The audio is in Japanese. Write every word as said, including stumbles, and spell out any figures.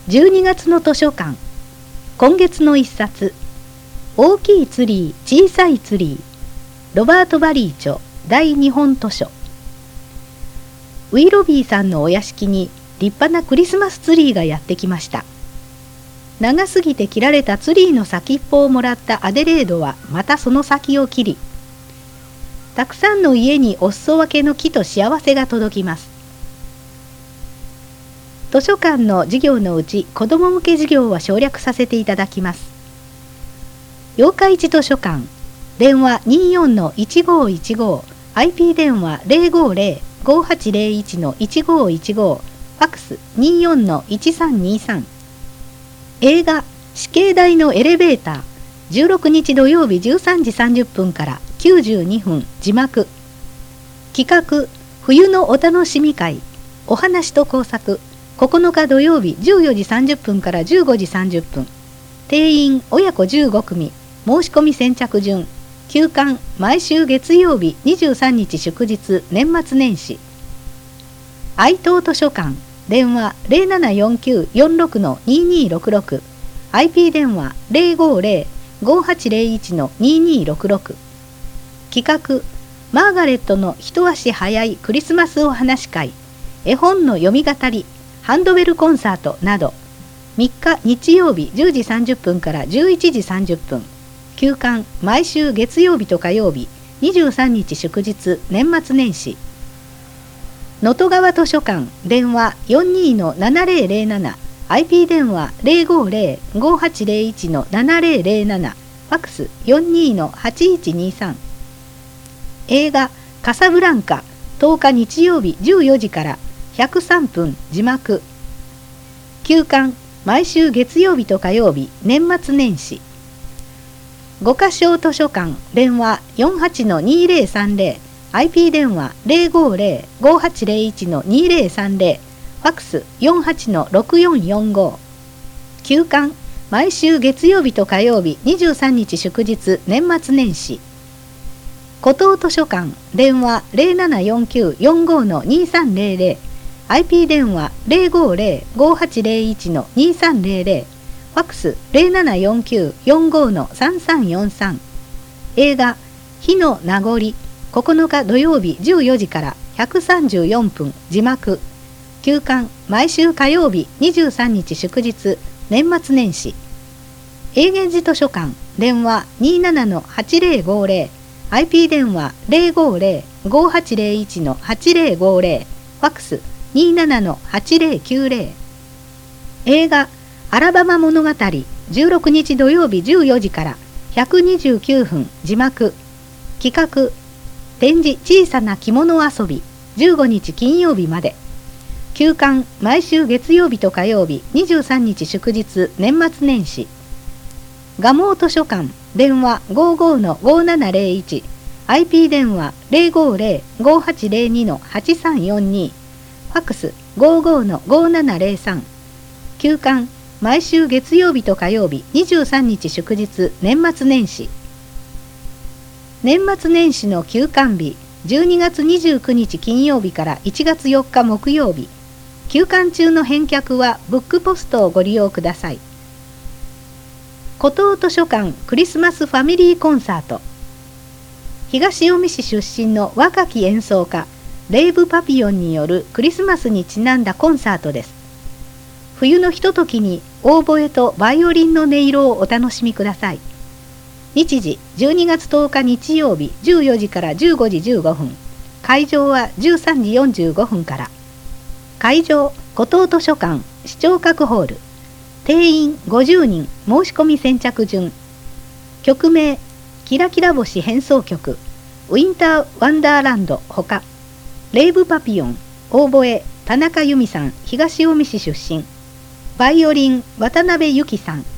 じゅうにがつの図書館、今月の一冊、大きいツリー、小さいツリー、ロバート・バリー著大日本図書。ウィロビーさんのお屋敷に立派なクリスマスツリーがやってきました。長すぎて切られたツリーの先っぽをもらったアデレードはまたその先を切り、たくさんの家にお裾分けの木と幸せが届きます。図書館の授業のうち子ども向け授業は省略させていただきます。八日市図書館、電話 にじゅうよんのいちごいちご、アイピー 電話 ゼロごゼロ ごはちゼロいちのいちごいちご、ファックス にじゅうよんのいちさんにさん。映画死刑台のエレベーター、じゅうろくにち土曜日じゅうさんじさんじゅっぷんからきゅうじゅうにふん字幕。企画冬のお楽しみ会、お話と工作、ここのか土曜日じゅうよじさんじゅっぷんからじゅうごじさんじゅっぷん。定員親子じゅうごくみ、申し込み先着順。休館毎週月曜日にじゅうさんにち祝日年末年始。愛東図書館、電話 ゼロななよんきゅうよんろくのににろくろく、アイピー 電話 ゼロごゼロ ごはちゼロいちのににろくろく。企画マーガレットの一足早いクリスマスお話会、絵本の読み語り、ハンドベルコンサートなど。みっか日曜日じゅうじさんじゅっぷんからじゅういちじさんじゅっぷん。休館毎週月曜日と火曜日、にじゅうさんにち祝日年末年始。能登川図書館、電話 よんにーのななゼロゼロなな、アイピー 電話 ゼロごゼロ ごはちゼロいちのななゼロゼロなな、ファックス よんにーのはちいちにさん。映画カサブランカ、とおか日曜日じゅうよじからひゃくさんぷん字幕。休館毎週月曜日と火曜日年末年始。五箇小図書館、電話 よんはちのにゼロさんゼロ、アイピー 電話 ゼロごゼロ ごはちゼロいちのにゼロさんゼロ、ファックス よんはちのろくよんよんご。休館毎週月曜日と火曜日にじゅうさんにち祝日年末年始。古東図書館、電話 ゼロななよんきゅうよんごのにさんゼロゼロ、アイピー 電話 ゼロごゼロ ごはちゼロいちのにさんゼロゼロ、ファックス ゼロななよんきゅうよんごのさんさんよんさん。映画火の名残、ここのか土曜日じゅうよじからひゃくさんじゅうよんぷん字幕。休館毎週火曜日にじゅうさんにち祝日年末年始。永源寺図書館、電話 にじゅうななのはちゼロごゼロ、アイピー 電話 ゼロごゼロ ごはちゼロいちのはちゼロごゼロ、ファックス にじゅうななのはちゼロきゅうゼロ。映画アラバマ物語、じゅうろくにち土曜日じゅうよじからひゃくにじゅうきゅうふん字幕。企画展示小さな着物遊び、じゅうごにち金曜日まで。休館毎週月曜日と火曜日にじゅうさんにち祝日年末年始。蒲生図書館、電話 ごじゅうごのごななゼロいち、アイピー 電話 ゼロごゼロ ごはちゼロにのはちさんよんに、ファックス ごじゅうごのごななゼロさん。休館毎週月曜日と火曜日にじゅうさんにち祝日年末年始。年末年始の休館日、じゅうにがつにじゅうくにち金曜日からいちがつよっか木曜日。休館中の返却はブックポストをご利用ください。古東図書館クリスマスファミリーコンサート。東近江市出身の若き演奏家レイブ・パピヨンによるクリスマスにちなんだコンサートです。冬のひとときにオーボエとバイオリンの音色をお楽しみください。日時じゅうにがつとおか日曜日じゅうよじからじゅうごじじゅうごふん。会場はじゅうさんじよんじゅうごふんから。会場古東図書館視聴覚ホール。定員ごじゅうにん、申し込み先着順。曲名キラキラ星変奏曲、ウィンターワンダーランドほか。レイブ・パピヨン、オーボエ田中由美さん、東近江市出身。バイオリン渡辺由紀さん、